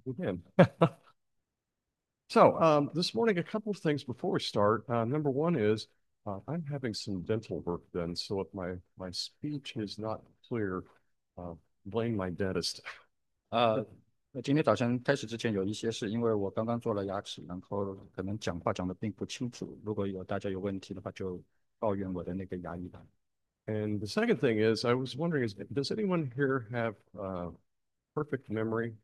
Again. This morning, a couple of things before we start. Number one is I'm having some dental work done, so if my speech is not clear, blame my dentist. 呃，那今天早晨开始之前有一些是因为我刚刚做了牙齿，然后可能讲话讲的并不清楚。如果大家有问题的话，就抱怨我的那个牙医吧。 And the second thing is, I was wondering, does anyone here have perfect memory?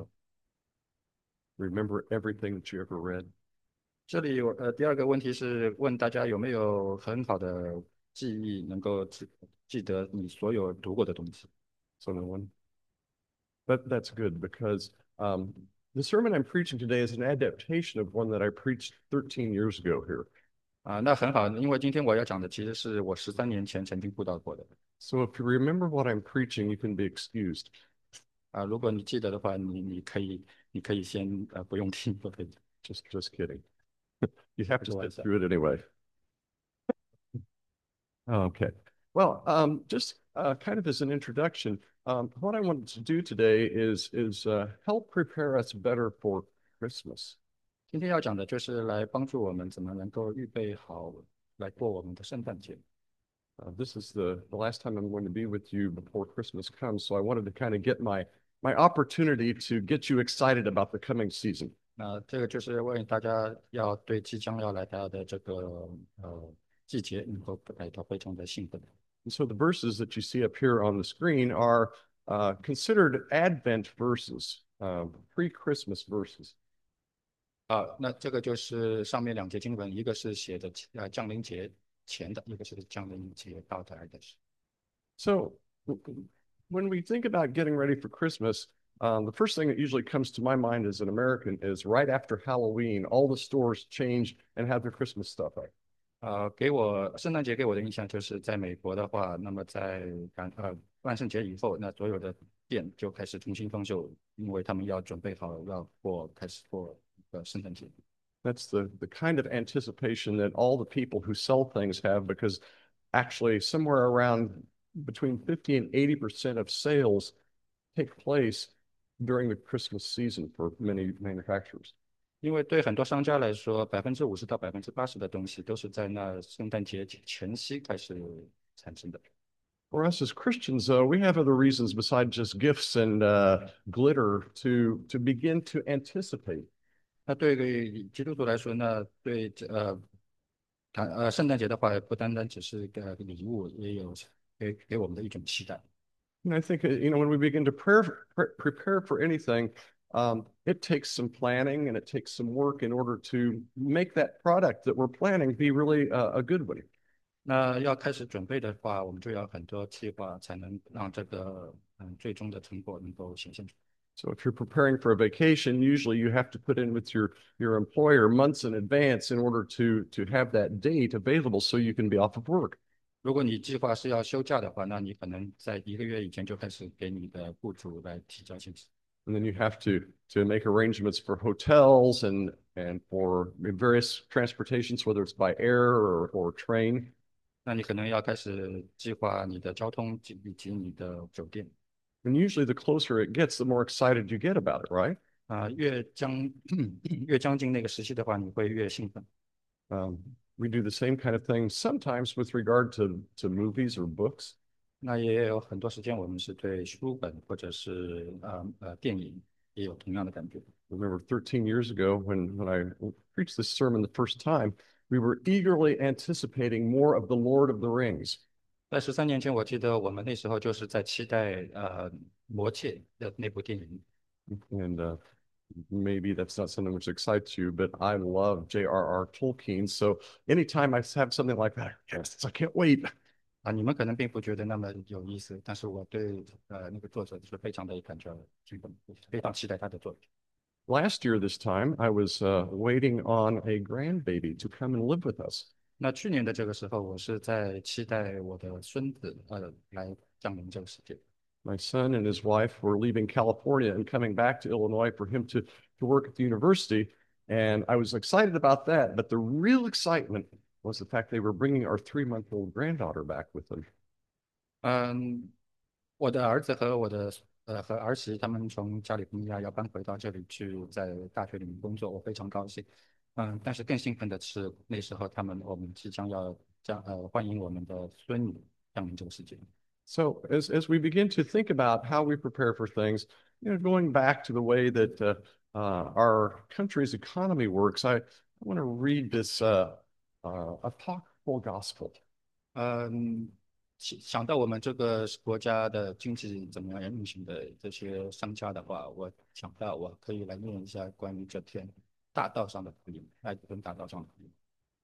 Remember everything that you ever read? 这里有第二个问题是问大家有没有很好的记忆，能够记得你所有读过的东西。 So no one. But that's good because the sermon I'm preaching today is an adaptation of one that I preached 13 years ago here. 那很好，因为今天我要讲的其实是我13年前曾经布道过的。 So if you remember what I'm preaching, you can be excused. 如果你记得的话，你可以先不用听，不可以， Just kidding. You have 开 to 个玩 sit 笑。 through it anyway. Okay. Well, just kind of as an introduction, what I wanted to do today is help prepare us better for Christmas. 今天要讲的就是来帮助我们怎么能够预备好来过我们的圣诞节。 This is the last time I'm going to be with you before Christmas comes, so I wanted to kind of get my opportunity to get you excited about the coming season. 那这个就是为大家要对即将要来到的这个季节能够感到非常的兴奋。 And so the verses that you see up here on the screen are considered Advent verses, pre-Christmas verses. 那这个就是上面两节经文，一个是写的降临节前的，一个是降临节到来的。 So when we think about getting ready for Christmas, the first thing that usually comes to my mind as an American is right after Halloween, all the stores change and have their Christmas stuff up. 给我圣诞节给我的印象就是在美国的话，那么在万圣节以后，那所有的店就开始重新装修，因为他们要准备好开始过圣诞节。 That's the kind of anticipation that all the people who sell things have because actually somewhere around between 50 and 80% of sales take place during the Christmas season for many manufacturers. 因为对很多商家来说，50%到80%的东西都是在那圣诞节前夕开始产生的。 For us as Christians, we have other reasons besides just gifts and glitter to begin to anticipate. 那对于基督徒来说呢，对圣诞节的话，不单单只是个礼物，也有给我们的一种期待。 And I think, when we begin to prepare for anything, it takes some planning and it takes some work in order to make that product that we're planning be really a good one. 那要开始准备的话，我们就要很多计划，才能让这个最终的成果能够显现出来。 So if you're preparing for a vacation, usually you have to put in with your employer months in advance in order to have that date available so you can be off of work. 如果你计划是要休假的话，那你可能在1个月以前就开始给你的雇主来提交信息。 And then you have to make arrangements for hotels and for various transportations, whether it's by air or train. 那你可能要开始计划你的交通以及你的酒店。 And usually the closer it gets, the more excited you get about it, right? 越将近那个时期的话，你会越兴奋。 Um, we do the same kind of thing sometimes with regard to movies or books. 那也有很多时间，我们是对书本或者是电影也有同样的感觉。 I remember 13 years ago when I preached this sermon the first time, we were eagerly anticipating more of the Lord of the Rings. 在13年前，我记得我们那时候就是在期待魔戒的那部电影。 And maybe that's not something which excites you, but I love J.R.R. Tolkien. So anytime I have something like that, yes, I can't wait. 你们可能并不觉得那么有意思，但是我对那个作者是非常的感觉兴奋，非常期待他的作品。 Last year, this time, I was waiting on a grandbaby to come and live with us. 那去年的这个时候，我是在期待我的孙子来降临这个世界。 My son and his wife were leaving California and coming back to Illinois for him to work at the university. And I was excited about that. But the real excitement was the fact they were bringing our 3-month-old granddaughter back with them. 嗯，我的儿子和我的和儿媳他们从加利福尼亚要搬回到这里去，在大学里面工作，我非常高兴。但是更兴奋的是，那时候我们即将要欢迎我们的孙女降临这个世界。 So as we begin to think about how we prepare for things, going back to the way that our country's economy works, I want to read this apocryphal gospel. 嗯，想到我们这个国家的经济怎么样运行的这些商家的话，我想到我可以来念一下关于这篇大道上的福音，爱德芬大道上的福音。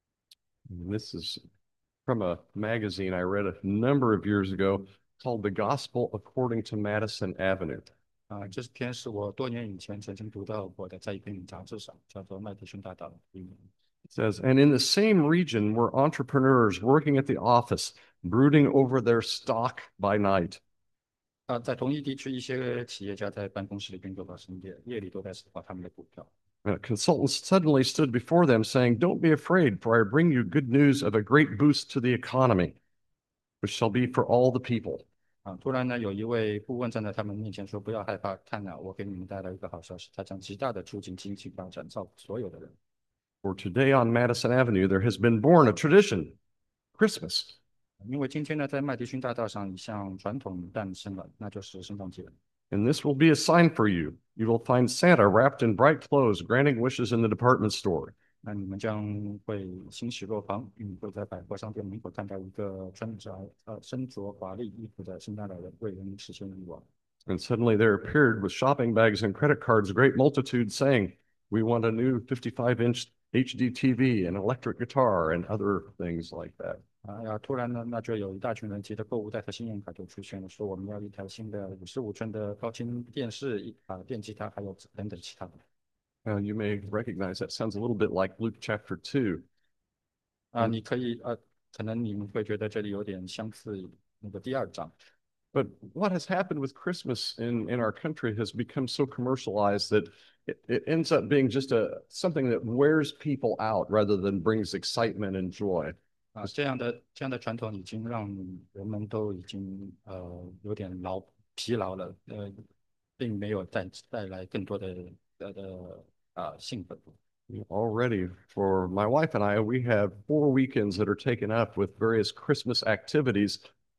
And this is from a magazine I read a number of years ago called The Gospel According to Madison Avenue. 这篇是我多年以前曾经读到过的，在一篇杂志上，叫做《麦迪逊大道的福音》。 It says, and in the same region were entrepreneurs working at the office, brooding over their stock by night. 在同一地区，一些企业家在办公室里工作到深夜，夜里都在思考他们的股票。 Consultants suddenly stood before them saying, don't be afraid, for I bring you good news of a great boost to the economy, which shall be for all the people. 突然呢，有一位顾问站在他们面前说：“不要害怕，看啊，我给你们带来一个好消息，它将极大的促进经济发展，造福所有的人。” For today on Madison Avenue, there has been born a tradition, Christmas. 因为今天呢，在麦迪逊大道上一项传统诞生了，那就是圣诞节。 And this will be a sign for you. You will find Santa wrapped in bright clothes, granting wishes in the department store. 那你们将会欣喜若狂，会在百货商店门口看到一个身着华丽衣服的圣诞老人为人实现愿望。 And suddenly there appeared with shopping bags and credit cards a great multitude saying, we want a new 55-inch HD TV, an electric guitar, and other things like that. 突然呢，那就有一大群人提着购物袋和信用卡就出现了，说我们要一台新的55寸的高清电视、电吉他，还有等等其他的。 You may recognize that sounds a little bit like Luke chapter 2. 你可以可能你们会觉得这里有点相似那个第二章。 But what has happened with Christmas in our country has become so commercialized that it ends up being just something that wears people out rather than brings excitement and joy. 这样的传统已经让人们都已经有点疲劳了，并没有带来更多的兴奋。 Already, for my wife and I, we have 4 weekends that are taken up with various Christmas activities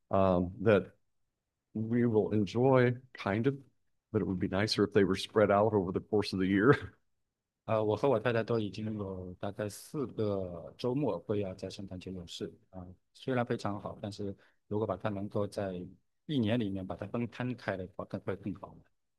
that we will enjoy, kind of, but it would be nicer if they were spread out over the course of the year. 我和我太太都已经有大概4个周末会要在圣诞节有事虽然非常好，但是如果把它能够在一年里面把它摊开的话，会更好。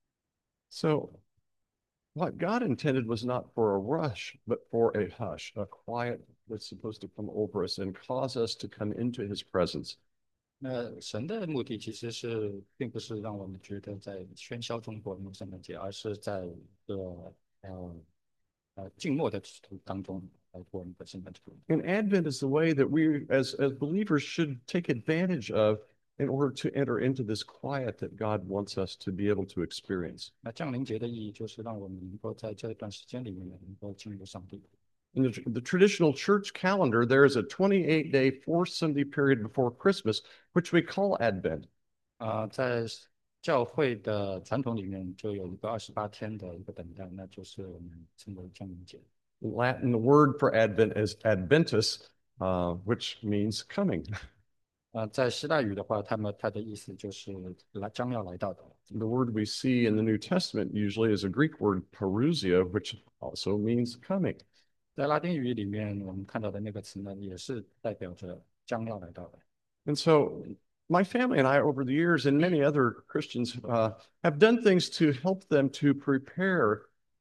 So, what God intended was not for a rush, but for a hush, a quiet that's supposed to come over us and cause us to come into his presence. 那神的目的其实并不是让我们觉得在喧嚣中过那个圣诞节，而是在一个静默的当中来过我们的圣诞节。 And Advent is the way that we, as believers, should take advantage of in order to enter into this quiet that God wants us to be able to experience. 那降临节的意义就是让我们能够在这段时间里面能够进入上帝。 In the traditional church calendar, there is a 28-day, 4 Sunday period before Christmas, which we call Advent. 在教会的传统里面，就有一个28天的一个等待，那就是我们称为降临节。 In Latin, the word for Advent is Adventus, which means coming. 在希腊语的话，它的意思就是将要来到的。 The word we see in the New Testament usually is a Greek word, parousia, which also means coming. 在拉丁语里面，我们看到的那个词呢，也是代表着将要来到的。 And so my family and I, over the years, and many other Christians, have done things to help them to prepare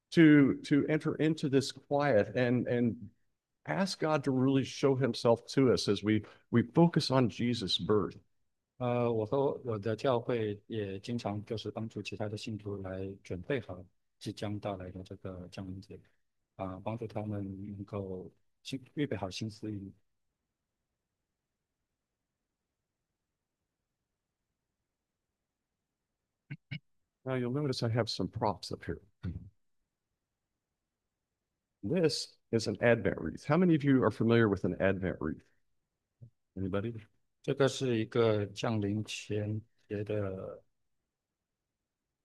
to enter into this quiet and ask God to really show himself to us as we focus on Jesus' birth. 我和我的教会也经常就是帮助其他的信徒来准备好即将到来的这个降临节，帮助他们能够预备好心思意。 Now you'll notice I have some props up here. This is an Advent wreath. How many of you are familiar with an Advent wreath? Anybody? 这个是一个降临前节的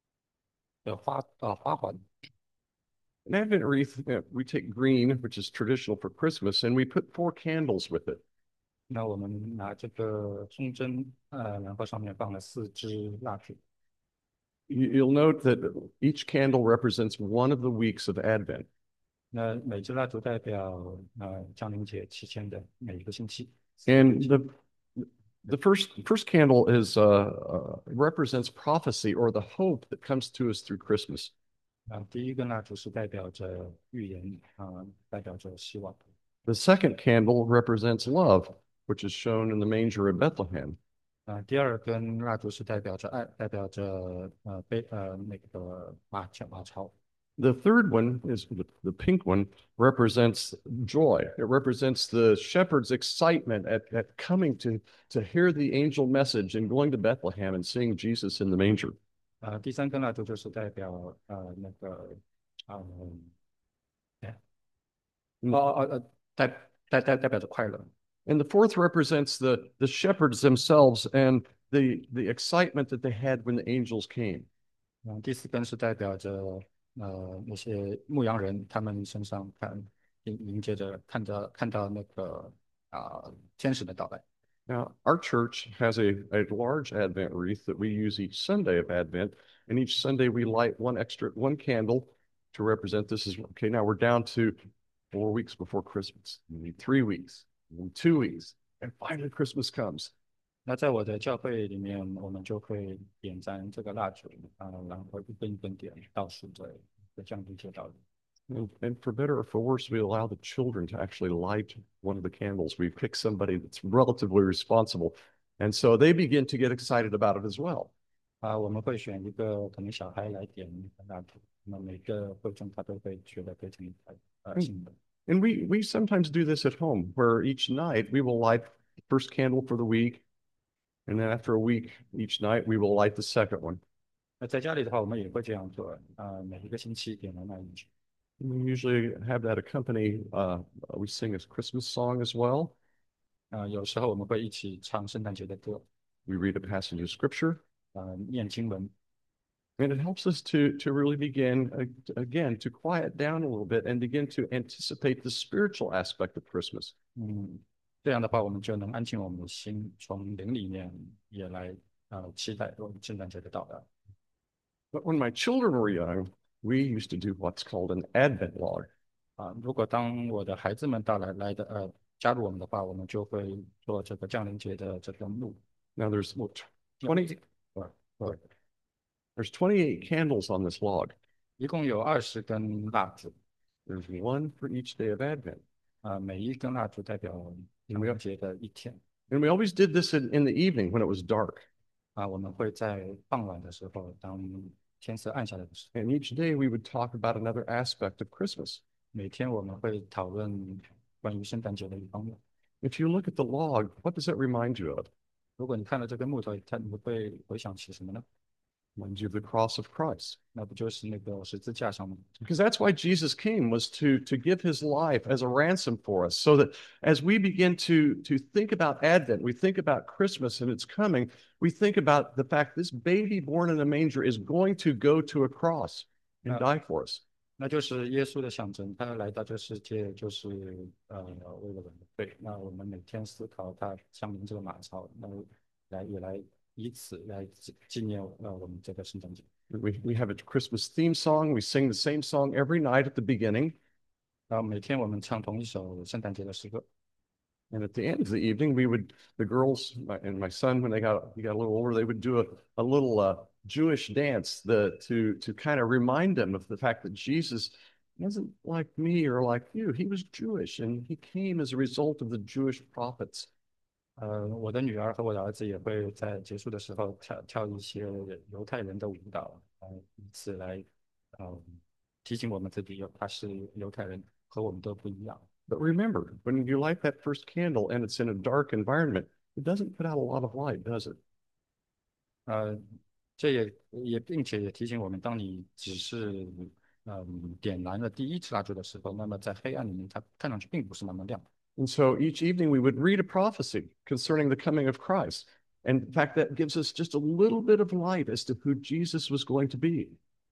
的花环。 An Advent wreath, we take green, which is traditional for Christmas, and we put 4 candles with it. 那我们拿这个风筝，然后上面放了4支蜡烛。 You'll note that each candle represents one of the weeks of Advent. 那每支蜡烛代表降临节期间的每一个星期。 And the first candle is represents prophecy or the hope that comes to us through Christmas. 第一根蜡烛是代表着预言代表着希望。 The second candle represents love, which is shown in the manger of Bethlehem. 第二根蜡烛是代表着爱，代表着那个马槽。 The third one is the pink one represents joy. It represents the shepherd's excitement at coming to hear the angel message and going to Bethlehem and seeing Jesus in the manger. 第三根蜡烛就是代表那个嗯，哎代表着快乐。 And the fourth represents the shepherds themselves and the excitement that they had when the angels came. 第四根是代表着那些牧羊人，他们身上迎接着看到那个天使的到来。 Now, our church has a large Advent wreath that we use each Sunday of Advent, and each Sunday we light one candle to represent this is okay. Now we're down to 4 weeks before Christmas. We need 3 weeks, we need 2 weeks, and finally Christmas comes. 那在我的教会里面，我们就会点燃这个蜡烛然后一根一根点，倒数着降临节到来。 And for better or for worse, we allow the children to actually light one of the candles. We pick somebody that's relatively responsible. And so they begin to get excited about it as well. 我们会选一个可能小孩来点蜡烛，那每个会众他都会觉得非常兴奋。 And we sometimes do this at home, where each night we will light the first candle for the week, and then after a week, each night we will light the second one. 那在家里的话，我们也会这样做每一个星期点燃那一支。 We usually have that accompany, we sing a Christmas song as well. 有时候我们会一起唱圣诞节的歌。 We read a passage of scripture. 念经文。 And it helps us to really begin, again, to quiet down a little bit and begin to anticipate the spiritual aspect of Christmas. 这样的话，我们就能安静我们的心，从灵里面也来期待圣诞节的到来。 But when my children were young, we used to do what's called an Advent log. 如果当我的孩子们加入我们的话，我们就会做这个降临节的这个路。 Now there's 28 candles on this log. 一共有20根蜡烛。 There's one for each day of Advent. 每一根蜡烛代表降临节的一天。 And we always did this in the evening when it was dark. 我们会在傍晚的时候，当天色暗下来的时候。 And each day we would talk about another aspect of Christmas. 每天我们会讨论关于圣诞节的一方面。 If you look at the log, what does it remind you of? 如果你看了这根木头，你会回想起什么呢？ Reminds you of the cross of Christ. 那不就是那个十字架上面？ Because that's why Jesus came, was to give his life as a ransom for us, so that as we begin to think about Advent, we think about Christmas and its coming, we think about the fact this baby born in a manger is going to go to a cross and die for us. 那就是耶稣的象征，他来到这世界就是为了我们的罪。那我们每天思考他降临这个马槽，也来以此来纪念我们这个圣诞节。 We have a Christmas theme song. We sing the same song every night at the beginning. 每天我们唱同一首圣诞节的诗歌。 And at the end of the evening, the girls and my son, when he got a little older, they would do a little Jewish dance to kind of remind them of the fact that Jesus wasn't like me or like you. He was Jewish, and he came as a result of the Jewish prophets. 我的女儿和我的儿子也会在结束的时候跳一些犹太人的舞蹈，以此来提醒我们自己他是犹太人，和我们都不一样。 But remember, when you light that first candle and it's in a dark environment, it doesn't put out a lot of light, does it? 这并且也提醒我们，当你只是点燃了第一支蜡烛的时候，那么在黑暗里面，它看上去并不是那么亮。 And so each evening we would read a prophecy concerning the coming of Christ. And in fact, that gives us just a little bit of light as to who Jesus was going to be.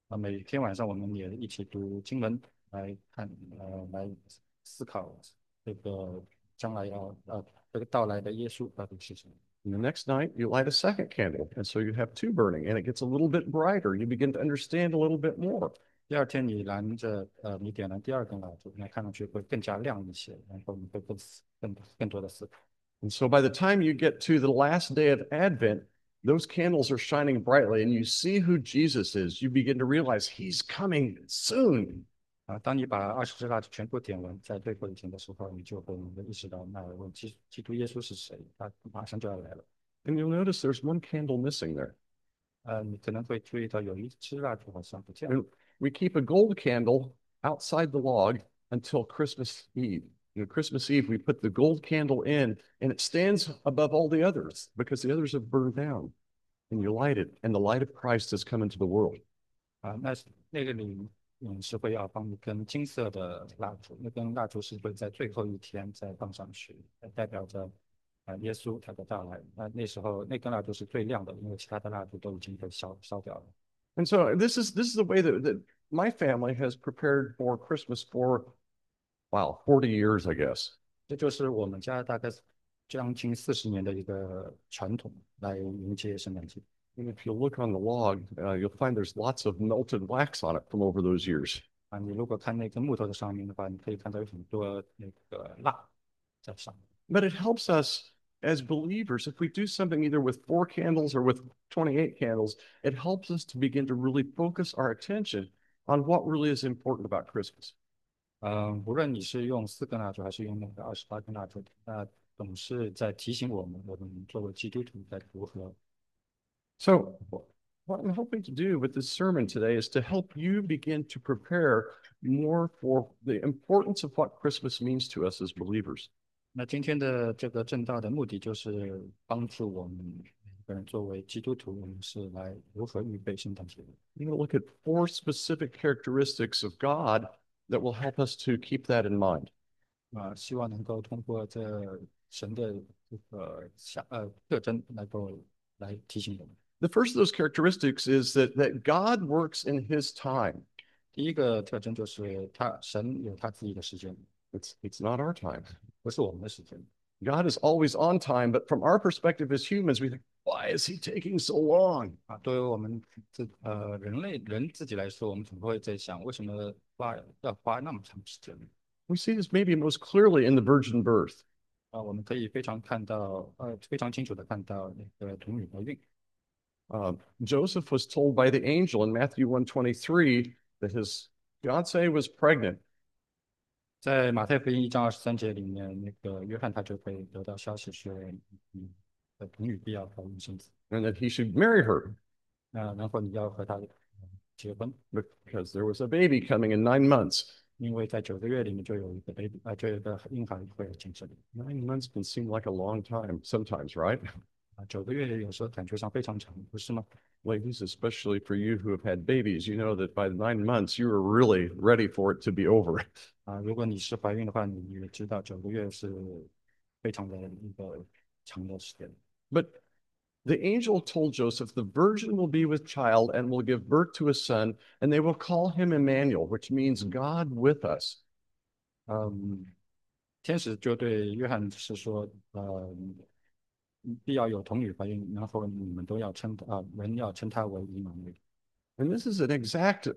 每天晚上我们也一起读经文来看，来思考这个将来这个到来的耶稣到底是什么。 And the next night, you light a second candle. And so you have two burning, and it gets a little bit brighter. You begin to understand a little bit more. 第二天你点燃第二根蜡烛，那看上去会更加亮一些，然后你会更多的思考。 And so by the time you get to the last day of Advent, those candles are shining brightly, and you see who Jesus is. You begin to realize he's coming soon. 当你把20支蜡烛全部点完，在最后一天的时候，你就会意识到，那我基督耶稣是谁？他马上就要来了。 And you'll notice there's one candle missing there. 你可能会注意到有一支蜡烛好像不见了。 And we keep a gold candle outside the log until Christmas Eve. Christmas Eve, we put the gold candle in, and it stands above all the others because the others have burned down. And you light it, and the light of Christ has come into the world. 那个里是会要放一根金色的蜡烛，那根蜡烛是会在最后一天再放上去，代表着耶稣他的到来。那时候那根蜡烛是最亮的，因为其他的蜡烛都已经被烧掉了。 And so this is the way that my family has prepared for Christmas for, wow, 40 years, I guess. 这就是我们家大概将近40年的一个传统来迎接圣诞节。 And if you look on the log, you'll find there's lots of melted wax on it from over those years. 你如果看那根木头的上面的话，你可以看到有很多那个蜡在上面。 But it helps us as believers, if we do something either with 4 candles or with 28 candles, it helps us to begin to really focus our attention on what really is important about Christmas. 无论你是用4根蜡烛还是用那个28根蜡烛，那总是在提醒我们作为基督徒该如何。 So what I'm hoping to do with this sermon today is to help you begin to prepare more for the importance of what Christmas means to us as believers. 那今天的这个正道的目的就是帮助我们每个人作为基督徒，我们是来如何预备圣诞节的。 I'm going to look at 4 specific characteristics of God that will help us to keep that in mind. 希望能够通过神的这个特征来提醒我们。 The first of those characteristics is that God works in his time. 第一个特征就是神有他自己的时间， It's not our time. 不是我们的时间。 God is always on time, but from our perspective as humans, we think, why is he taking so long? 对于我们人自己来说，我们总会在想，为什么要花那么长时间？ We see this maybe most clearly in the virgin birth. 我们可以非常清楚的看到那个童女怀孕。 Joseph was told by the angel in Matthew 1:23 that his fiancée was pregnant. 在马太福音1章23节里面，那个约翰他就会得到消息说，童女必要怀孕生子， And that he should marry her 然后你要和他结婚， because there was a baby coming in 9 months. 因为在9个月里面就有一个 baby，就有一个婴孩会出生。 9 months can seem like a long time sometimes, right? 9个月有时候感觉上非常长，不是吗？ Ladies, especially for you who have had babies, you know that by 9 months you are really ready for it to be over. 如果你是怀孕的话，你也知道9个月是非常的一个长的时间。 But the angel told Joseph, the virgin will be with child and will give birth to a son, and they will call him Emmanuel, which means God with us. 天使就对约翰是说，必要有童女怀孕，然后你们都要人要称他为以马内利。 And this is an exact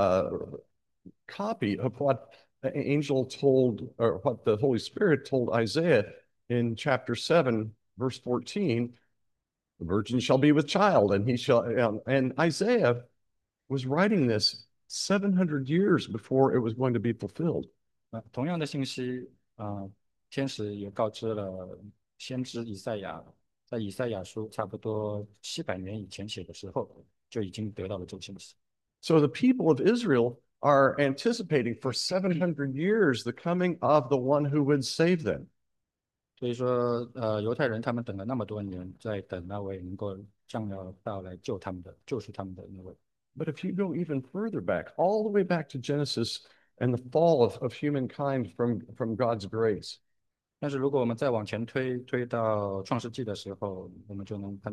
copy of what the angel told, or what the Holy Spirit told Isaiah in chapter 7, verse 14. The virgin shall be with child, and he shall, and Isaiah was writing this 700 years before it was going to be fulfilled. 同样的信息，天使也告知了先知以赛亚，在以赛亚书差不多700年以前写的时候，就已经得到了这个信息。 So the people of Israel are anticipating for 700 years the coming of the one who would save them. 所以说，犹太人他们等了那么多年，在等那位能够将要到来救赎他们的那位。 But if you go even further back, all the way back to Genesis and the fall of humankind from God's grace, 但是如果我们再往前推到创世纪的时候，我们就能看到，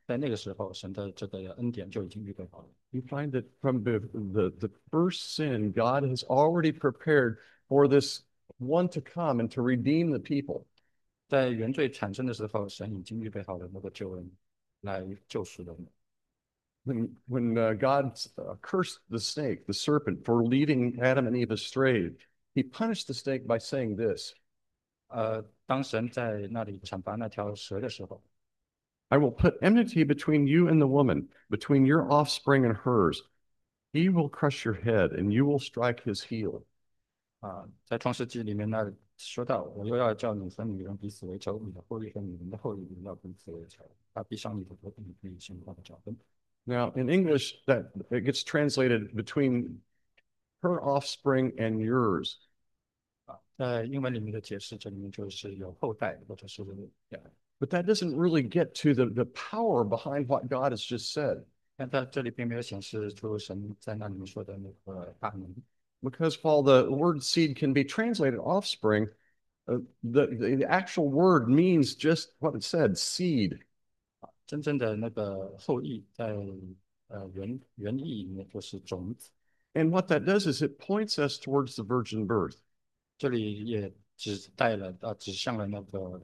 在那个时候，神的这个恩典就已经预备好了。 You find that from the first sin, God has already prepared for this one to come and to redeem the people. 在原罪产生的时候，神已经预备好了那个救恩来救赎人。 When God cursed the snake, the serpent, for leading Adam and Eve astray, he punished the snake by saying this: 当神在那里惩罚那条蛇的时候， I will put enmity between you and the woman, between your offspring and hers. He will crush your head, and you will strike his heel. 在创世纪里面那说到，我又要叫你和女人彼此为仇，你的后裔和女人的后裔也要彼此为仇，他必伤你的头，你必陷他的脚跟。 Now, in English, that it gets translated between her offspring and yours. 在英文里面的解释，这里面就是有后代或者是 But that doesn't really get to the power behind what God has just said. 但在这里并没有显示出神在那里面说的那个大能。 Because while the word seed can be translated offspring, the actual word means just what it said, seed. 真正的那个后裔在原意里面就是种子， And what that does is it points us towards the virgin birth. 这里也指向了那个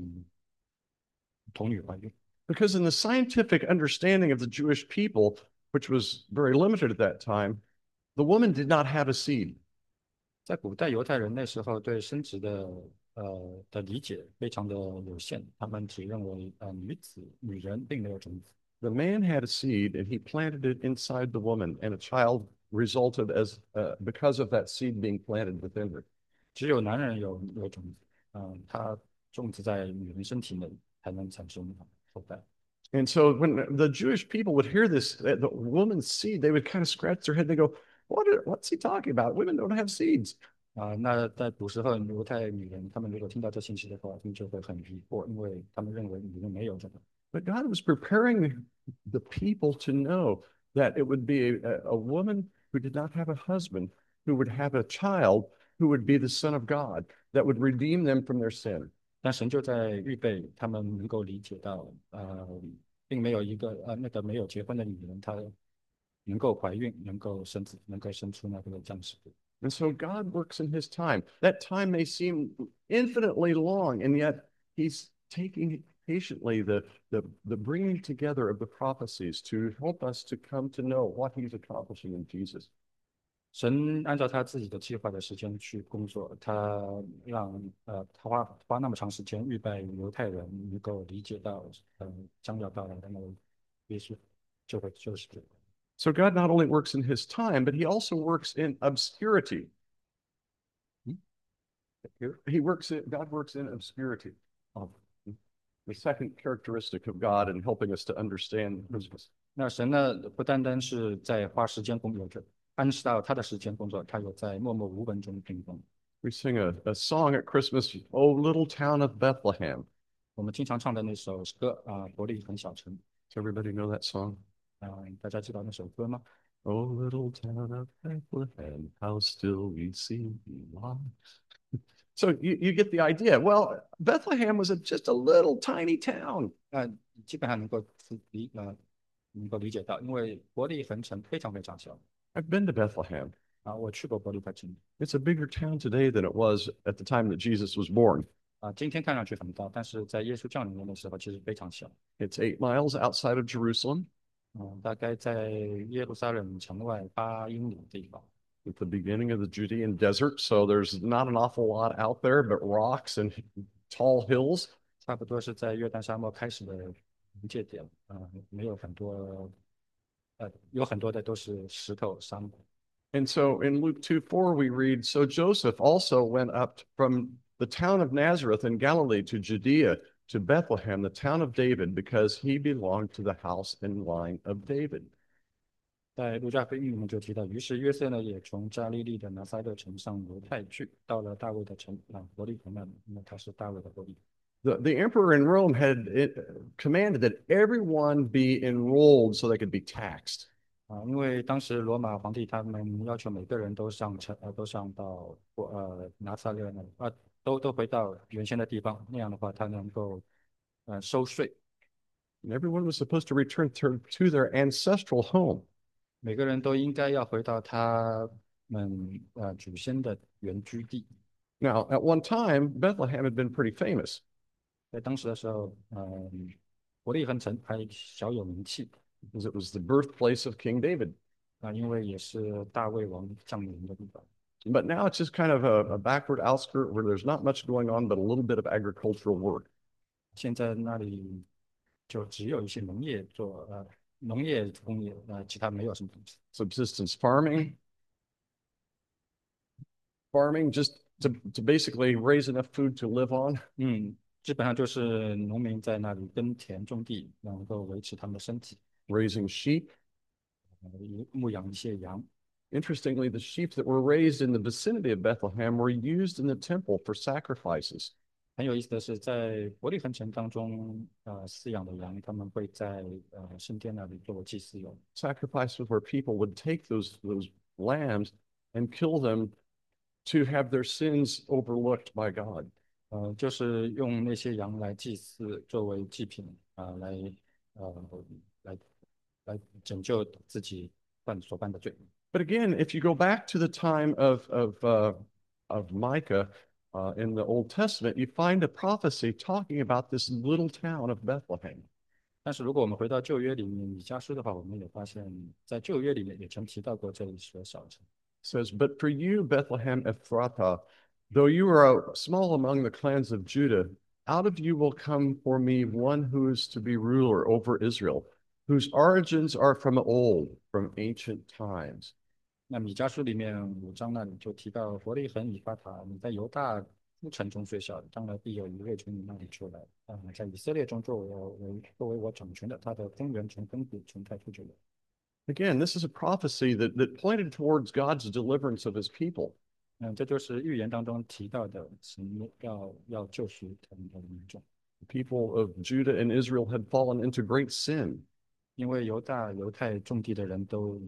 童女怀孕。 Because in the scientific understanding of the Jewish people, which was very limited at that time, the woman did not have a seed. 在古代犹太人那时候对生殖的理解非常的有限，他们只认为女人并没有种子。 The man had a seed and he planted it inside the woman, and a child resulted as because of that seed being planted within her. 只有男人有种子，他种植在女人身体内才能产生后代。 And so when the Jewish people would hear this, the woman's seed, they would kind of scratch their head. They go, what's he talking about? Women don't have seeds. 那在古时候犹太女人，她们如果听到这信息的话，她们就会很疑惑，因为她们认为女人没有这个。 But God was preparing the people to know that it would be a woman who did not have a husband, who would have a child, who would be the Son of God, that would redeem them from their sin. 但神就在预备他们能够理解到，并没有一个那个没有结婚的女人，她能够怀孕，能够生子，能够生出那个将士。 And so God works in his time. That time may seem infinitely long, and yet he's taking patiently the bringing together of the prophecies to help us to come to know what he's accomplishing in Jesus. 神按照他自己的计划的时间去工作，他让他花那么长时间预备犹太人能够理解到将要到来的那个耶稣就是。 So God not only works in his time, but he also works in obscurity. God works in obscurity. The second characteristic of God in helping us to understand Christmas. 那神呢，不单单是在花时间工作着，按照他的时间工作，他有在默默无闻中平衡。 We sing a song at Christmas, "Oh, little town of Bethlehem." 我们经常唱的那首歌伯利恒小城。 Does everybody know that song? 大家知道那首歌吗？ Oh, little town of Bethlehem, how still we see thee lie. So you get the idea. Well, Bethlehem was just a little tiny town. 基本上能够理解到，因为伯利恒城非常非常小。 I've been to Bethlehem. 我去过伯利恒城。 It's a bigger town today than it was at the time that Jesus was born. 今天看上去很大，但是在耶稣降临的时候，其实非常小。 It's 8 miles outside of Jerusalem. 大概在耶路撒冷城外8英里的地方。 At the beginning of the Judean desert, so there's not an awful lot out there, but rocks and tall hills. 差不多是在约旦沙漠开始的临界点，没有很多，有很多的都是石头沙漠。 And so in Luke 2:4, we read, So Joseph also went up from the town of Nazareth in Galilee to Judea, to Bethlehem, the town of David, because he belonged to the house and line of David. 在路加福音里面就提到，于是约瑟呢也从加利利的拿撒勒城上犹太去，到了大卫的城伯利恒那里，因为他是大卫的伯利。 The emperor in Rome had commanded that everyone be enrolled so they could be taxed. 因为当时罗马皇帝他们要求每个人都上到拿撒勒那里，都回到原先的地方，那样的话他能够收税。 And everyone was supposed to return to their ancestral home. 每个人都应该要回到他们祖先的原居地。 Now, at one time, Bethlehem had been pretty famous. 在当时的时候，伯利恒城还小有名气 because it was the birthplace of King David. 因为也是大卫王降临的地方。 But now it's just kind of a backward outskirt where there's not much going on but a little bit of agricultural work. 现在那里就只有一些农业做，农业工业，其他没有什么东西。 Subsistence farming just to basically raise enough food to live on. 基本上就是农民在那里耕田种地，能够维持他们的生计。 Raising sheep. 牧养一些羊。 Interestingly, the sheep that were raised in the vicinity of Bethlehem were used in the temple for sacrifices. 很有意思的是，在伯利恒城当中，饲养的羊，他们会在圣殿那里作为祭祀用。 Sacrifices where people would take those lambs and kill them to have their sins overlooked by God. 就是用那些羊来祭祀，作为祭品呃来来拯救自己所犯的罪。 But again, if you go back to the time of Micah in the Old Testament, you find a prophecy talking about this little town of Bethlehem. 但是如果我们回到旧约里面，以迦书的话，我们也发现，在旧约里面也曾提到过这一所小城。 It says, "But for you, Bethlehem Ephratah, though you are small among the clans of Judah, out of you will come for me one who is to be ruler over Israel, whose origins are from old, from ancient times." 那米迦书里面5章那里就提到伯利恒以法塔，你在犹大诸城中最小，将来必有一位从你那里出来。在以色列中作为我掌权的，他的根源从亘古从太初就有。 Again, this is a prophecy that pointed towards God's deliverance of his people. 这就是预言当中提到的，神要救赎他们的民众。 The people of Judah and Israel had fallen into great sin. 因为犹太种地的人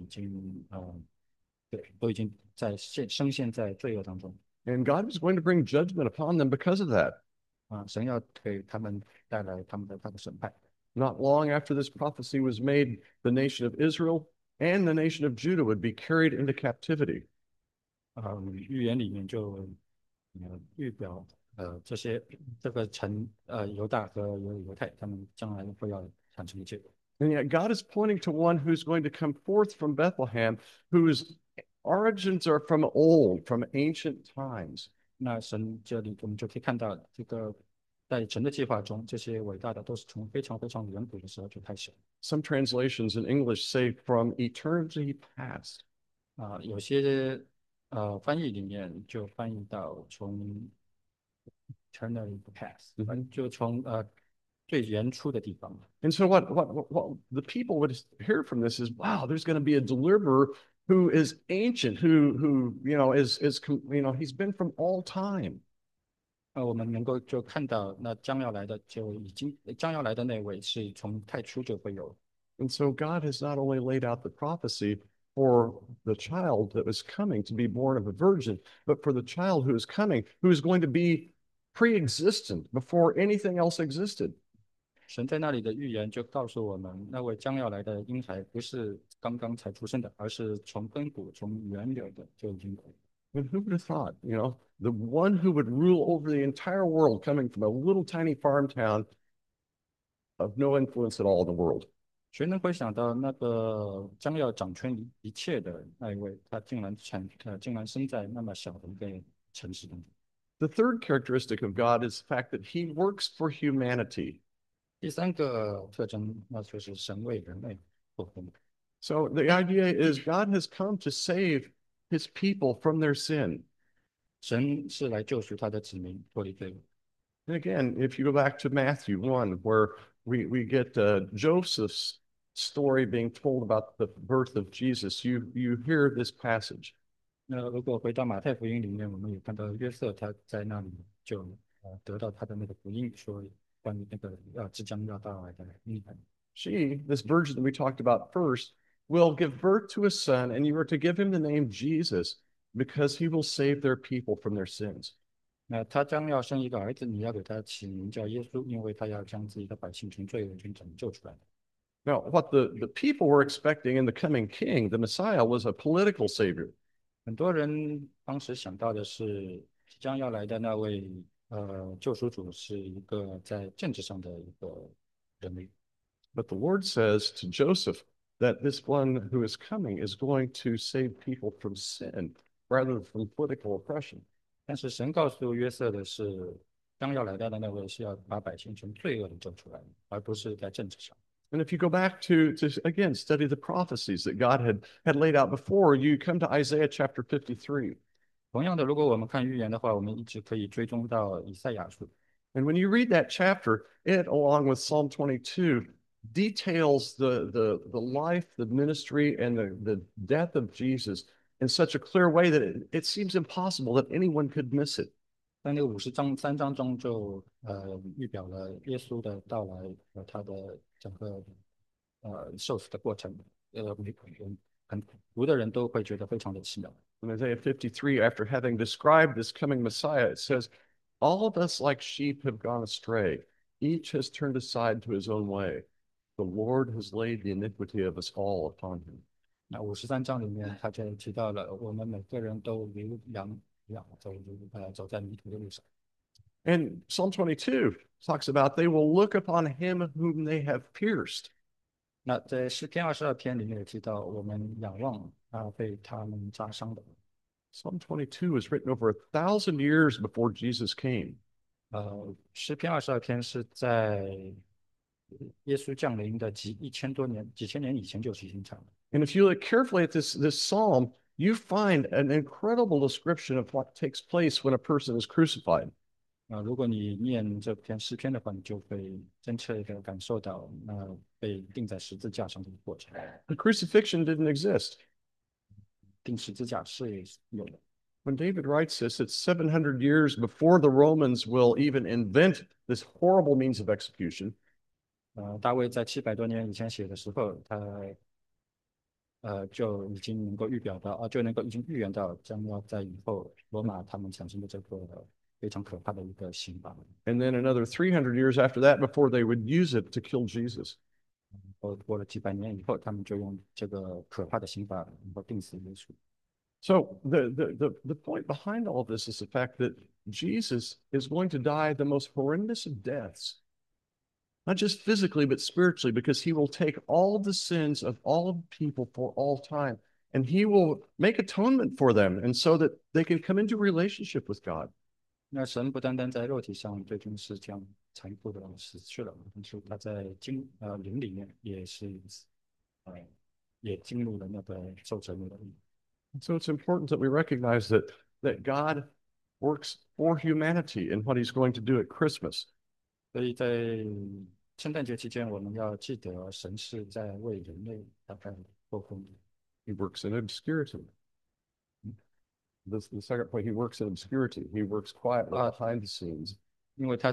都已经深陷在罪恶当中。 And God was going to bring judgment upon them because of that. 神要给他们带来他的审判。 Not long after this prophecy was made, the nation of Israel and the nation of Judah would be carried into captivity. 预言里面就预表这个犹大和犹太，他们将来会要产生一切。 And yet God is pointing to one who's going to come forth from Bethlehem, whose origins are from old, from ancient times. 那神这里我们就可以看到，这个在神的计划中，这些伟大的都是从非常非常远古的时候就开始。 Some translations in English say from eternity past. 有些翻译里面就翻译到从 eternity past，就从最原初的地方。 And so what the people would hear from this is, wow, there's going to be a deliverer who is ancient, who is he's been from all time. 我们能够就看到，那将要来的那位是从太初就会有。 And so God has not only laid out the prophecy for the child that was coming to be born of a virgin, but for the child who is coming, who is going to be pre-existent before anything else existed. 神在那里的预言就告诉我们，那位将要来的婴孩不是刚刚才出生的，而是从亘古、从源流的就已经。 And who would have thought, the one who would rule over the entire world coming from a little tiny farm town of no influence at all in the world. 谁能会想到那个将要掌权一切的那一位，他竟然生在那么小的一个城市当中。 The third characteristic of God is the fact that he works for humanity. 第三个特征，那就是神为人类做工。 So the idea is God has come to save his people from their sin. 神是来救赎他的子民脱离罪恶。 And again, if you go back to Matthew 1, where we get Joseph's story being told about the birth of Jesus, you hear this passage. 那如果回到马太福音里面，我们也看到约瑟他在那里就得到他的那个福音，说关于那个即将要到来的婴孩。 She, this virgin that we talked about first, will give birth to a son, and you are to give him the name Jesus, because he will save their people from their sins. 那他将要生一个儿子，你要给他起名叫耶稣，因为他要将自己的百姓从罪恶中拯救出来。 Now, what the people were expecting in the coming king, the Messiah, was a political savior. 很多人当时想到的是，即将要来的那位救赎主是一个在政治上的一个人物。 But the Lord says to Joseph that this one who is coming is going to save people from sin rather than from political oppression. 但是神告诉约瑟的是，将要来到的那位是要把百姓从罪恶里救出来，而不是在政治上。 And if you go back to again study the prophecies that God had laid out before, you come to Isaiah chapter 53. 同样的，如果我们看预言的话，我们一直可以追踪到以赛亚书。 And when you read that chapter, it, along with Psalm 22, details the life, the ministry, and the death of Jesus in such a clear way that it seems impossible that anyone could miss it. 在那个53章中就预表了耶稣的到来和他的整个受死的过程，每很读的人都会觉得非常的奇妙。 In Isaiah 53, after having described this coming Messiah, it says, all of us like sheep have gone astray. Each has turned aside to his own way. The Lord has laid the iniquity of us all upon him. 那53章里面，他就提到了我们每个人都如羊一样走在迷途的路上。 And Psalm 22 talks about they will look upon him whom they have pierced. 那在诗篇22篇里面也提到，我们仰望被他们扎伤的。 Psalm 22 was written over 1,000 years before Jesus came. 诗篇22篇是在耶稣降临的几千年以前就形成了。 And if you look carefully at this psalm, you find an incredible description of what takes place when a person is crucified. 如果你念这篇诗篇的话，你就会真切的感受到被钉在十字架上的过程。 The crucifixion didn't exist. 钉十字架是有的。 When David writes this, it's 700 years before the Romans will even invent this horrible means of execution. 大卫在700多年以前写的时候，他就已经能够预表到就能够已经预言到将要在以后罗马他们产生的这个非常可怕的一个刑罚。 And then another 300 years after that before they would use it to kill Jesus. 过了几百年以后，他们就用这个可怕的刑罚能够定死耶稣。 So the point behind all of this is the fact that Jesus is going to die the most horrendous of deaths, not just physically, but spiritually, because he will take all of the sins of all of people for all time, and he will make atonement for them, and so that they can come into relationship with God. 那神不单单在肉体上最终是这样残酷的死去了，但是他在灵里面也是也进入了那个受折磨的灵。 So it's important that we recognize that God works for humanity in what he's going to do at Christmas. 所以在圣诞节期间，我们要记得神是在为人类大概做工的。 He works in obscurity. The second point, he works in obscurity. He works quietly behind the scenes. 因为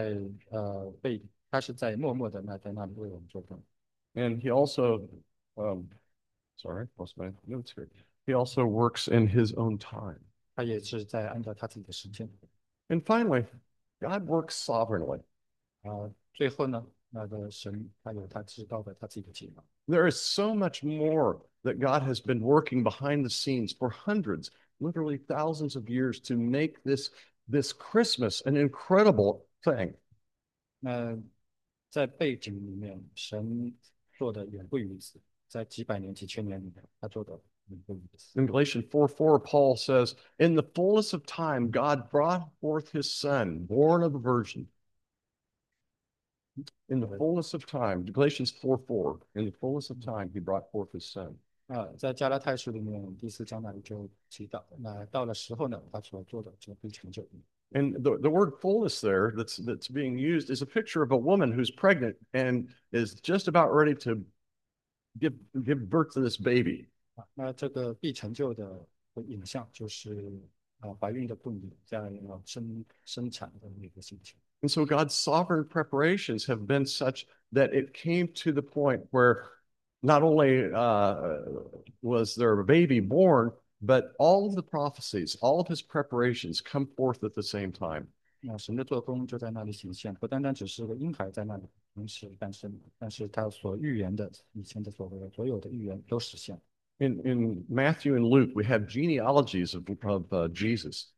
他是在默默的在那里为我们做工。 And he also, sorry, lost my notes here. He also works in his own time. 他也是在按照他自己的时间。 And finally, God works sovereignly. 最后呢，那个神他有他知道的他自己的计划。 There is so much more that God has been working behind the scenes for hundreds, literally thousands of years to make this Christmas an incredible thing. 那在背景里面，神做的远不于此，在几百年、几千年里面，他做的远不于此。 In Galatians 4:4, Paul says, in the fullness of time, God brought forth his son, born of a virgin. In the fullness of time, Galatians 4:4, in the fullness of time, he brought forth his son. 在加拉太书里面第4章那里就提到，那到了时候呢，他所做的就必成就。 And the word fullness there that's being used is a picture of a woman who's pregnant and is just about ready to give birth to this baby. 那这个必成就的影像就是怀孕的妇女在生产的那个心情。 And so God's sovereign preparations have been such that it came to the point where not only was there a baby born, but all of the prophecies, all of his preparations come forth at the same time. 那神的做工就在那里显现，不单单只是个婴孩在那里同时诞生，但是他所预言的以前的所有的预言都实现。 In Matthew and Luke, we have genealogies of Jesus.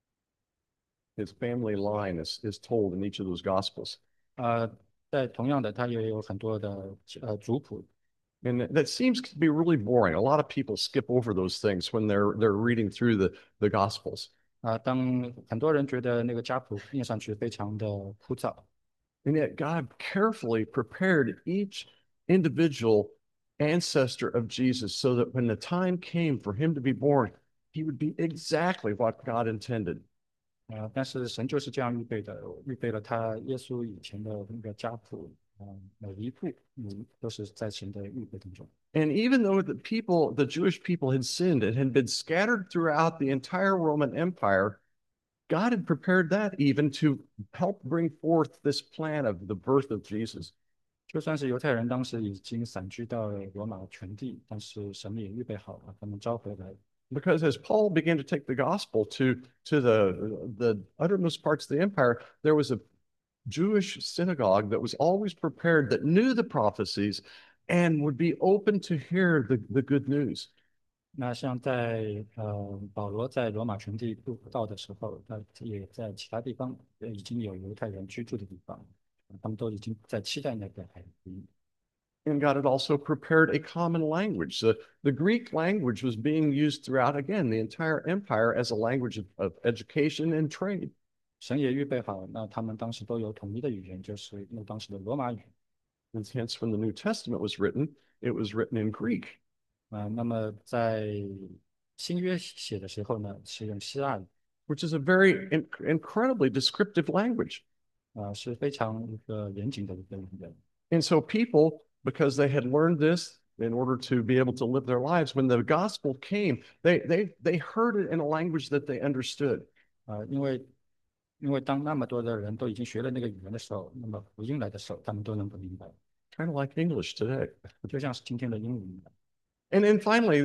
His family line is told in each of those gospels. 在同样的，他也有很多的族谱。 And that seems to be really boring. A lot of people skip over those things when they're reading through the gospels. 当很多人觉得那个家谱念上去非常的枯燥， And yet God carefully prepared each individual ancestor of Jesus so that when the time came for him to be born, he would be exactly what God intended. 但是神就是这样预备的，预备了他耶稣以前的那个家谱，每一步都是在神的预备当中。 And even though the Jewish people had sinned and had been scattered throughout the entire Roman Empire, God had prepared that even to help bring forth this plan of the birth of Jesus. 就算是犹太人当时已经散居到了罗马全地，但是神也预备好了，他们召回来。 Because as Paul began to take the gospel to the uttermost parts of the empire, there was a Jewish synagogue that was always prepared, that knew the prophecies, and would be open to hear the good news. 那像保罗在罗马全地布道的时候，他也在其他地方已经有犹太人居住的地方，他们都已经在期待那个海福音。 And God had also prepared a common language. The Greek language was being used throughout, again, the entire empire as a language of education and trade. 神也预备好，那他们当时都有统一的语言，就是用当时的罗马语。 And hence, when the New Testament was written, it was written in Greek. 那么在新约写的时候呢，是用希腊语。 Which is a very incredibly descriptive language. 是非常一个严谨的一个语言。 And so people, because they had learned this in order to be able to live their lives, when the gospel came, they heard it in a language that they understood. 因为当那么多的人都已经学了那个语言的时候，那么福音来的时候，他们都能够明白。 Kind of like English today. 就像是今天的英语一样。 And then finally,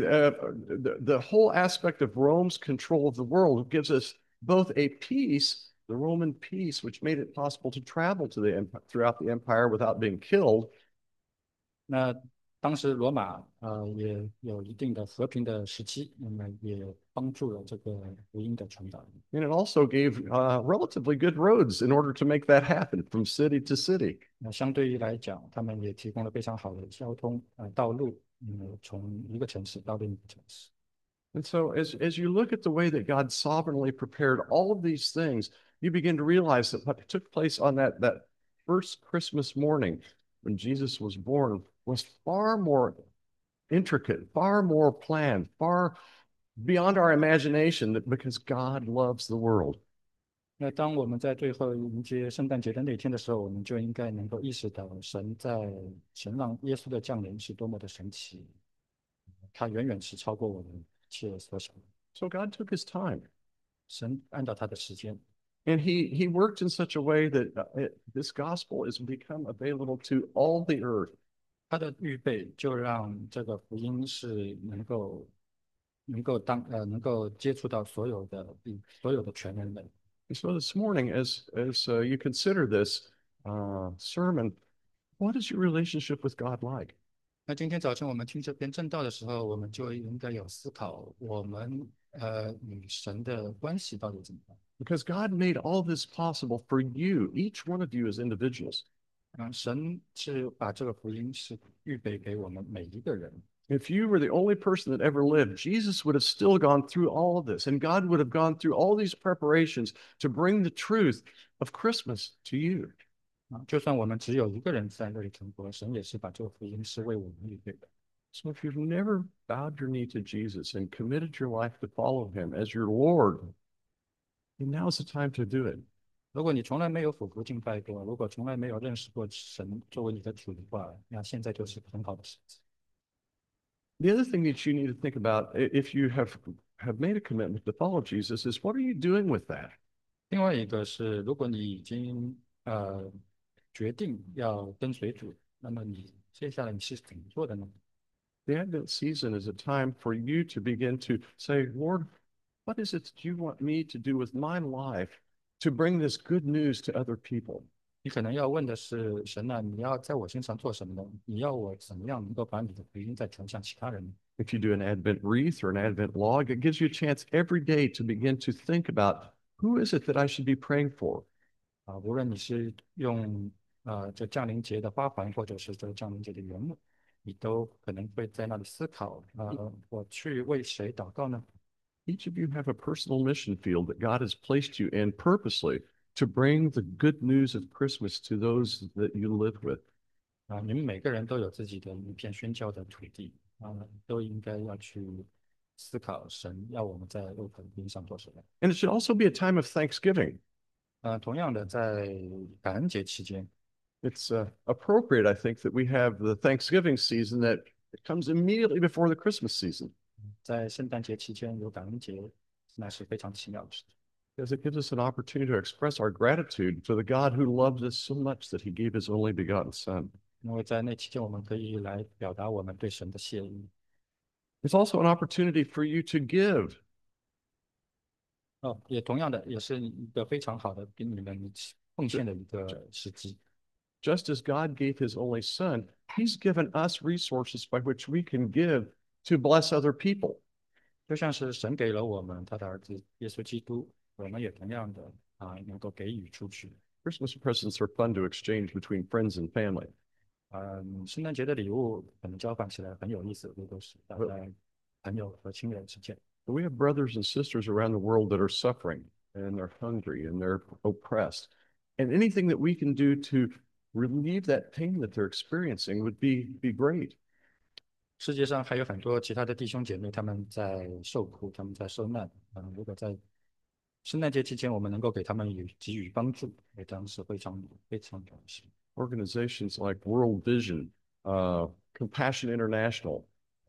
the whole aspect of Rome's control of the world gives us both a peace, the Roman peace, which made it possible to travel throughout the empire without being killed. 那当时罗马也有一定的和平的时期，那么也帮助了这个福音的传达。 And it also gave relatively good roads in order to make that happen from city to city. 那相对于来讲，他们也提供了非常好的交通道路，从一个城市到另一个城市。 And so as you look at the way that God sovereignly prepared all of these things, you begin to realize that what took place on that first Christmas morning when Jesus was born was far more intricate, far more planned, far beyond our imagination, that because God loves the world. 那当我们在最后迎接圣诞节的那天的时候，我们就应该能够意识到神让耶稣的降临是多么的神奇，它远远是超过我们一切所想的。 So God took his time. 神按照他的时间， And he worked in such a way that this gospel has become available to all the earth. 他的预备就让这个福音是能够接触到所有的全人类。 And so this morning, as you consider this sermon, what is your relationship with God like? 那今天早晨我们听这篇正道的时候，我们就应该有思考，我们与神的关系到底怎么样？ Because God made all this possible for you, each one of you as individuals. 神是把这个福音是预备给我们每一个人。 If you were the only person that ever lived, Jesus would have still gone through all of this, and God would have gone through all these preparations to bring the truth of Christmas to you. 就算我们只有一个人在这里存活，神也是把这个福音是为我们预备的。 So if you've never bowed your knee to Jesus and committed your life to follow him as your Lord, now's the time to do it. 如果你从来没有俯伏敬拜过，如果从来没有认识过神作为你的主的话，那现在就是很好的时机。 The other thing that you need to think about if you have made a commitment to follow Jesus is what are you doing with that? 另外一个是，如果你已经决定要跟随主，那么你接下来你是怎么做的呢？ The Advent season is a time for you to begin to say, Lord, what is it that you want me to do with my life to bring this good news to other people? 你可能要问的是，神啊，你要在我身上做什么呢？你要我怎么样能够把你的福音再传向其他人？ If you do an Advent wreath or an Advent log, it gives you a chance every day to begin to think about who is it that I should be praying for? 无论你是用这降临节的花环，或者是这降临节的原木，你都可能会在那里思考，我去为谁祷告呢？ Each of you have a personal mission field that God has placed you in purposely to bring the good news of Christmas to those that you live with. 你们每个人都有自己的一片宣教的土地都应该要去思考神要我们在路途边上做什么。 And it should also be a time of thanksgiving. 同样的，在感恩节期间， It's appropriate, I think, that we have the Thanksgiving season that comes immediately before the Christmas season, 在圣诞节期间有感恩节，那是非常奇妙的事。 because it gives us an opportunity to express our gratitude to the God who loved us so much that he gave his only begotten Son. 因为在那期间，我们可以来表达我们对神的谢意。 It's also an opportunity for you to give. 也同样的，也是一个非常好的给你们奉献的一个时机。 Just as God gave his only Son, he's given us resources by which we can give to bless other people. 就像是神给了我们他的儿子耶稣基督，我们也同样的能够给予出去。 Christmas presents are fun to exchange between friends and family. 圣诞节的礼物可能交换起来很有意思，这都是大家朋友和亲人之间。 We have brothers and sisters around the world that are suffering and they're hungry and they're oppressed. And anything that we can do to relieve that pain that they're experiencing would be great. 世界上还有很多其他的弟兄姐妹，他们在受苦，他们在受难。如果在圣诞节期间，我们能够给他们给予帮助，也当是非常非常感谢。 Organizations like World Vision, Compassion International,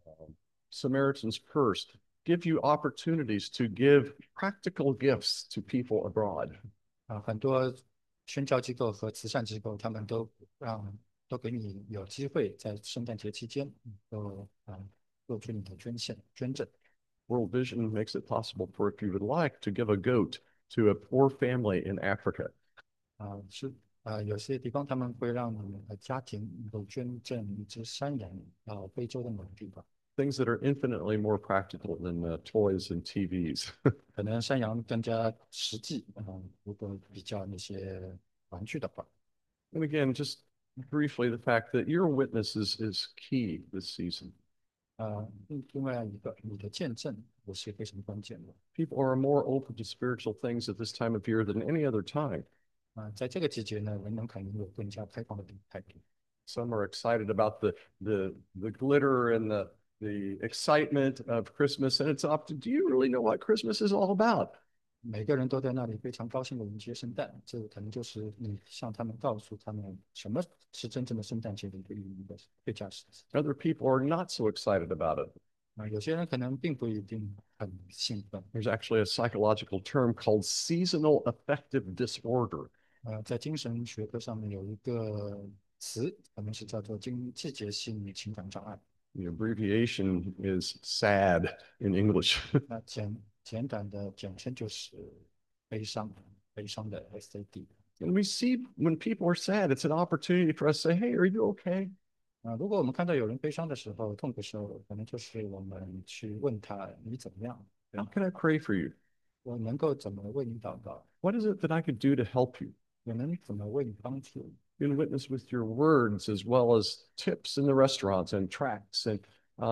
Samaritan's Purse give you opportunities to give practical gifts to people abroad. 很多宣教机构和慈善机构，他们都给你有机会在圣诞节期间做出你的捐赠。 World Vision makes it possible for if you would like to give a goat to a poor family in Africa. 有些地方他们会让你们的家庭能够捐赠一只山羊到非洲的某个地方。 Things that are infinitely more practical than toys and TVs. 可能山羊更加实际，如果比较那些玩具的话。 And again, just briefly, the fact that your witness is key this season. 另外你的见证也是非常关键的。 People are more open to spiritual things at this time of year than any other time. 在这个季节呢，人们可能有更加开放的态度。 Some are excited about the glitter and the excitement of Christmas, and it's up to, do you really know what Christmas is all about? 每个人都在那里非常高兴的迎接圣诞，这可能就是你向他们告诉他们什么是真正的圣诞节的一个意义的最佳时机。 Other people are not so excited about it. 有些人可能并不一定很兴奋。 There's actually a psychological term called seasonal affective disorder. 在精神学科上面有一个词，可能是叫做季节性情感障碍。 The abbreviation is SAD in English. 那简短的简称就是悲伤的 SAD。 And we see when people are sad, it's an opportunity for us to say, hey, are you okay? 如果我们看到有人悲伤的时候、痛苦的时候，可能就是我们去问他你怎么样？ How can I pray for you? 我能够怎么为你祷告？ What is it that I could do to help you? 我能怎么为你帮助？ You can witness with your words as well as tips in the restaurants and tracts and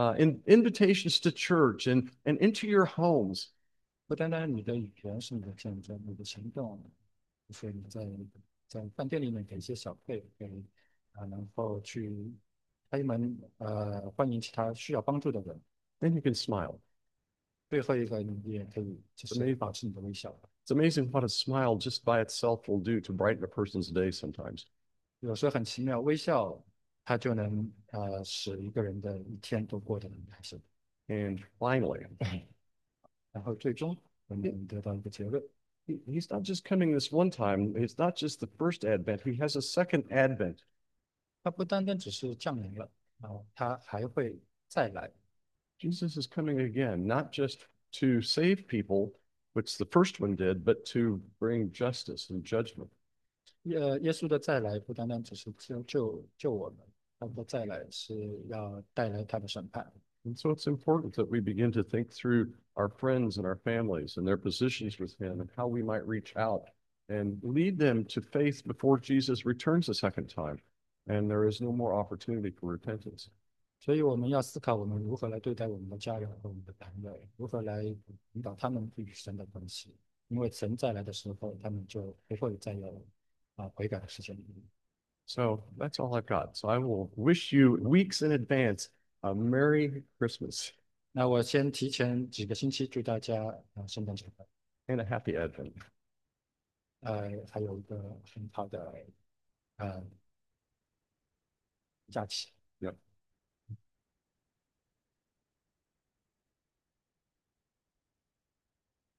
invitations to church and into your homes. 不单单你的语言是你的见证，你的行动，就是你在饭店里面给一些小费，然后去开门欢迎其他需要帮助的人。 Then you can smile. 最后一个，你也可以就是保持你的微笑。 It's amazing what a smile just by itself will do to brighten a person's day sometimes. 有时候很奇妙，微笑它就能使一个人的一天都过得很开心。 And finally, 然后最终我们得到一个结论。 he's not just coming this one time. It's not just the first advent. He has a second advent. 它不单单只是降临了他还会再来。 Jesus is coming again, not just to save people, which the first one did, but to bring justice and judgment. 耶稣的再来不单单只是救我们，他的再来是要带来他的审判。 And so it's important that we begin to think through our friends and our families and their positions with Him and how we might reach out and lead them to faith before Jesus returns a second time. And there is no more opportunity for repentance. 所以我们要思考我们如何来对待我们的家人和我们的朋友，如何来引导他们与神的关系。因为神再来的时候，他们就不会再有悔改的时间。 So that's all I've got. So I will wish you weeks in advance a Merry Christmas 那我先提前几个星期祝大家圣诞节快乐， and a happy Advent. 还有一个很好的呃假期。 Yep.